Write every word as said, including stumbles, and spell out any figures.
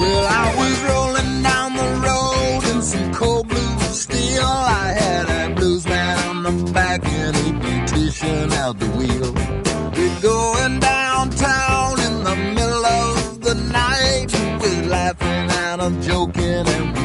Well, I was rolling down the road in some cold blue steel. I had a blues man on the back and a beautician out the wheel. We're going downtown in the middle of the night. We're laughing and I'm joking and we